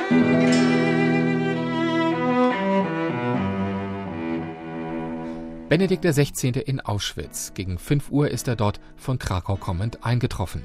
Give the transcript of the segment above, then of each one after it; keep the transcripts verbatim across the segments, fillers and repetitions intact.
Benedikt der Sechzehnte in Auschwitz. Gegen fünf Uhr ist er dort von Krakau kommend eingetroffen.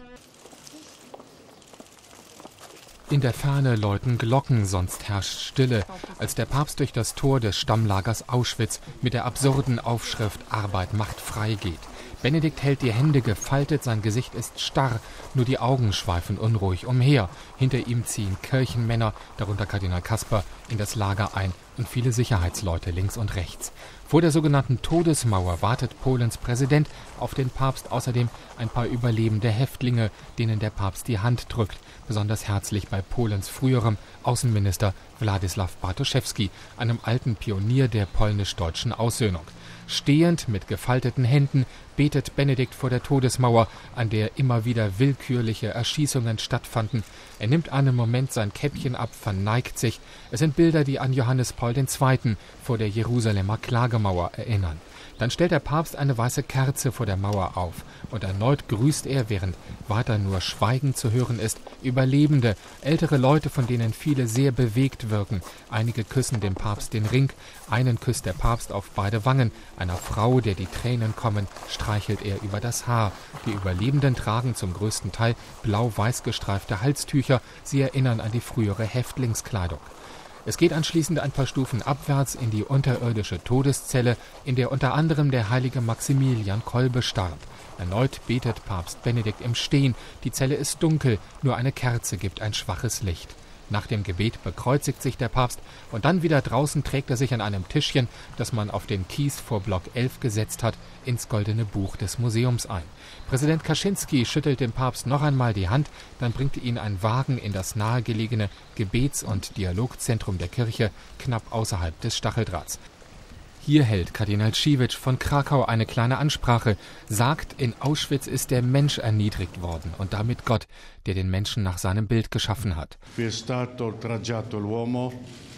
In der Ferne läuten Glocken, sonst herrscht Stille, als der Papst durch das Tor des Stammlagers Auschwitz mit der absurden Aufschrift »Arbeit macht frei« geht. Benedikt hält die Hände gefaltet, sein Gesicht ist starr, nur die Augen schweifen unruhig umher. Hinter ihm ziehen Kirchenmänner, darunter Kardinal Kasper, in das Lager ein und viele Sicherheitsleute links und rechts. Vor der sogenannten Todesmauer wartet Polens Präsident auf den Papst, außerdem ein paar überlebende Häftlinge, denen der Papst die Hand drückt, besonders herzlich bei Polens früherem Außenminister Władysław Bartoszewski, einem alten Pionier der polnisch-deutschen Aussöhnung. Stehend mit gefalteten Händen betet Benedikt vor der Todesmauer, an der immer wieder willkürliche Erschießungen stattfanden. Er nimmt einen Moment sein Käppchen ab, verneigt sich. Es sind Bilder, die an Johannes Paul der Zweite vor der Jerusalemer Klagemauer erinnern. Dann stellt der Papst eine weiße Kerze vor der Mauer auf und erneut grüßt er, während weiter nur Schweigen zu hören ist, Überlebende, ältere Leute, von denen viele sehr bewegt wirken. Einige küssen dem Papst den Ring, einen küsst der Papst auf beide Wangen, einer Frau, der die Tränen kommen, streichelt er über das Haar. Die Überlebenden tragen zum größten Teil blau-weiß gestreifte Halstücher, sie erinnern an die frühere Häftlingskleidung. Es geht anschließend ein paar Stufen abwärts in die unterirdische Todeszelle, in der unter anderem der heilige Maximilian Kolbe starb. Erneut betet Papst Benedikt im Stehen. Die Zelle ist dunkel, nur eine Kerze gibt ein schwaches Licht. Nach dem Gebet bekreuzigt sich der Papst und dann wieder draußen trägt er sich an einem Tischchen, das man auf den Kies vor Block elf gesetzt hat, ins goldene Buch des Museums ein. Präsident Kaczynski schüttelt dem Papst noch einmal die Hand, dann bringt ihn ein Wagen in das nahegelegene Gebets- und Dialogzentrum der Kirche, knapp außerhalb des Stacheldrahts. Hier hält Kardinal Cziwicz von Krakau eine kleine Ansprache, sagt, in Auschwitz ist der Mensch erniedrigt worden und damit Gott, der den Menschen nach seinem Bild geschaffen hat. Qui è stato oltraggiato l'uomo,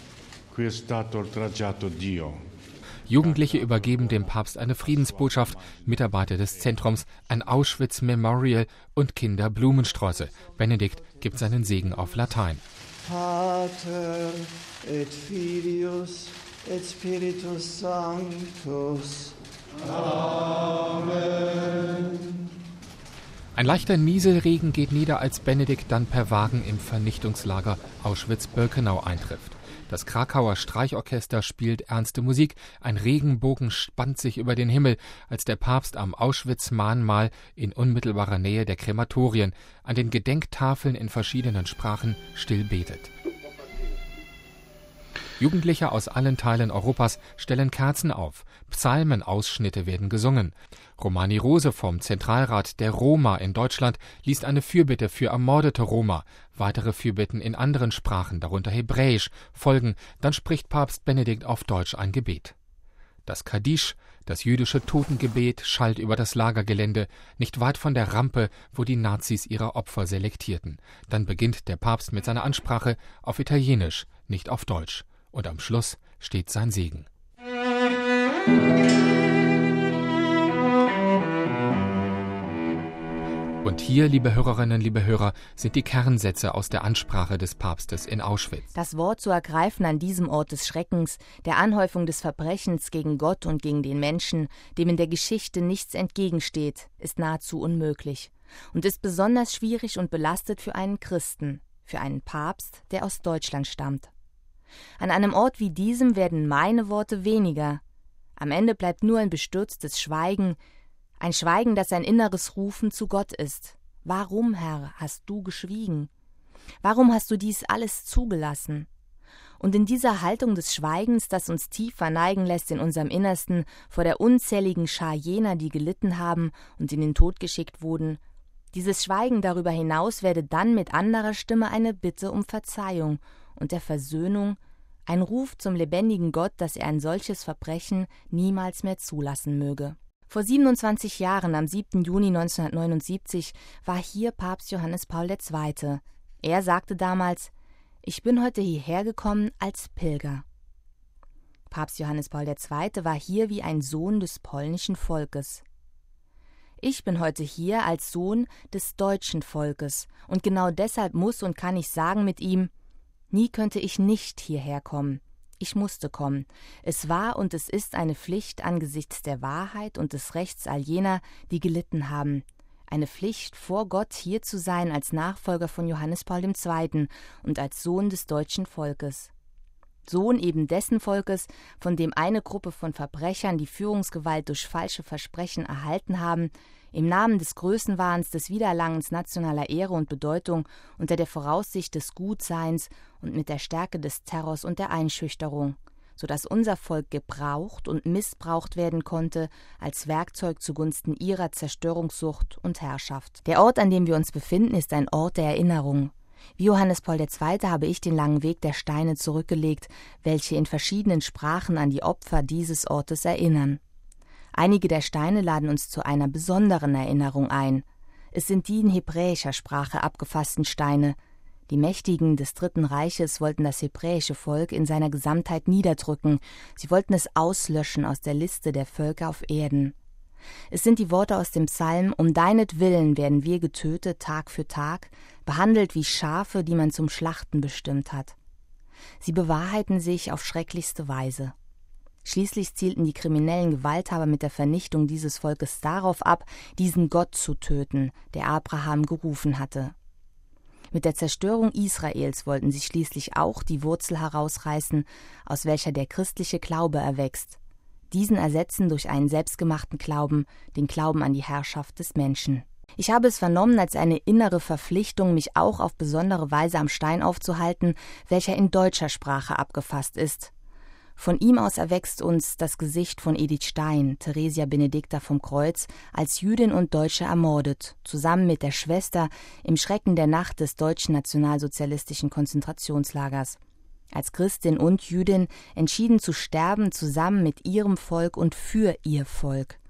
qui è stato oltraggiato Dio. Jugendliche übergeben dem Papst eine Friedensbotschaft, Mitarbeiter des Zentrums, ein Auschwitz-Memorial und Kinder Blumensträuße. Benedikt gibt seinen Segen auf Latein. Pater et Filius et Spiritus Sanctus. Amen. Ein leichter Nieselregen geht nieder, als Benedikt dann per Wagen im Vernichtungslager Auschwitz-Birkenau eintrifft. Das Krakauer Streichorchester spielt ernste Musik, ein Regenbogen spannt sich über den Himmel, als der Papst am Auschwitz-Mahnmal in unmittelbarer Nähe der Krematorien an den Gedenktafeln in verschiedenen Sprachen still betet. Jugendliche aus allen Teilen Europas stellen Kerzen auf, Psalmenausschnitte werden gesungen. Romani Rose vom Zentralrat der Roma in Deutschland liest eine Fürbitte für ermordete Roma. Weitere Fürbitten in anderen Sprachen, darunter Hebräisch, folgen. Dann spricht Papst Benedikt auf Deutsch ein Gebet. Das Kaddisch, das jüdische Totengebet, schallt über das Lagergelände, nicht weit von der Rampe, wo die Nazis ihre Opfer selektierten. Dann beginnt der Papst mit seiner Ansprache auf Italienisch, nicht auf Deutsch. Und am Schluss steht sein Segen. Und hier, liebe Hörerinnen, liebe Hörer, sind die Kernsätze aus der Ansprache des Papstes in Auschwitz. Das Wort zu ergreifen an diesem Ort des Schreckens, der Anhäufung des Verbrechens gegen Gott und gegen den Menschen, dem in der Geschichte nichts entgegensteht, ist nahezu unmöglich und ist besonders schwierig und belastet für einen Christen, für einen Papst, der aus Deutschland stammt. An einem Ort wie diesem werden meine Worte weniger. Am Ende bleibt nur ein bestürztes Schweigen, ein Schweigen, das ein inneres Rufen zu Gott ist. Warum, Herr, hast du geschwiegen? Warum hast du dies alles zugelassen? Und in dieser Haltung des Schweigens, das uns tief verneigen lässt in unserem Innersten vor der unzähligen Schar jener, die gelitten haben und in den Tod geschickt wurden, dieses Schweigen darüber hinaus werde dann mit anderer Stimme eine Bitte um Verzeihung und der Versöhnung, ein Ruf zum lebendigen Gott, dass er ein solches Verbrechen niemals mehr zulassen möge. Vor siebenundzwanzig Jahren, am siebten Juni neunzehnhundertneunundsiebzig, war hier Papst Johannes Paul der Zweite. Er sagte damals: Ich bin heute hierher gekommen als Pilger. Papst Johannes Paul der Zweite war hier wie ein Sohn des polnischen Volkes. Ich bin heute hier als Sohn des deutschen Volkes, und genau deshalb muss und kann ich sagen mit ihm: Nie könnte ich nicht hierher kommen. Ich musste kommen. Es war und es ist eine Pflicht angesichts der Wahrheit und des Rechts all jener, die gelitten haben. Eine Pflicht, vor Gott hier zu sein als Nachfolger von Johannes Paul der Zweite. Und als Sohn des deutschen Volkes. Sohn eben dessen Volkes, von dem eine Gruppe von Verbrechern die Führungsgewalt durch falsche Versprechen erhalten haben, im Namen des Größenwahns, des Wiedererlangens nationaler Ehre und Bedeutung, unter der Voraussicht des Gutseins und mit der Stärke des Terrors und der Einschüchterung, so dass unser Volk gebraucht und missbraucht werden konnte als Werkzeug zugunsten ihrer Zerstörungssucht und Herrschaft. Der Ort, an dem wir uns befinden, ist ein Ort der Erinnerung. Wie Johannes Paul der Zweite. habe ich den langen Weg der Steine zurückgelegt, welche in verschiedenen Sprachen an die Opfer dieses Ortes erinnern. Einige der Steine laden uns zu einer besonderen Erinnerung ein. Es sind die in hebräischer Sprache abgefassten Steine. Die Mächtigen des Dritten Reiches wollten das hebräische Volk in seiner Gesamtheit niederdrücken. Sie wollten es auslöschen aus der Liste der Völker auf Erden. Es sind die Worte aus dem Psalm: Um deinetwillen werden wir getötet Tag für Tag, behandelt wie Schafe, die man zum Schlachten bestimmt hat. Sie bewahrheiten sich auf schrecklichste Weise. Schließlich zielten die kriminellen Gewalthaber mit der Vernichtung dieses Volkes darauf ab, diesen Gott zu töten, der Abraham gerufen hatte. Mit der Zerstörung Israels wollten sie schließlich auch die Wurzel herausreißen, aus welcher der christliche Glaube erwächst. Diesen ersetzen durch einen selbstgemachten Glauben, den Glauben an die Herrschaft des Menschen. Ich habe es vernommen als eine innere Verpflichtung, mich auch auf besondere Weise am Stein aufzuhalten, welcher in deutscher Sprache abgefasst ist. Von ihm aus erwächst uns das Gesicht von Edith Stein, Theresia Benedicta vom Kreuz, als Jüdin und Deutsche ermordet, zusammen mit der Schwester im Schrecken der Nacht des deutschen nationalsozialistischen Konzentrationslagers. Als Christin und Jüdin entschieden zu sterben, zusammen mit ihrem Volk und für ihr Volk.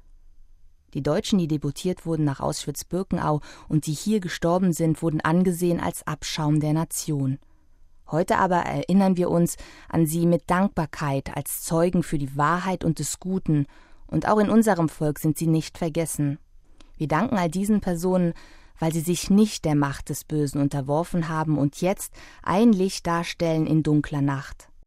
Die Deutschen, die deportiert wurden nach Auschwitz-Birkenau und die hier gestorben sind, wurden angesehen als Abschaum der Nation. Heute aber erinnern wir uns an sie mit Dankbarkeit als Zeugen für die Wahrheit und des Guten, und auch in unserem Volk sind sie nicht vergessen. Wir danken all diesen Personen, weil sie sich nicht der Macht des Bösen unterworfen haben und jetzt ein Licht darstellen in dunkler Nacht.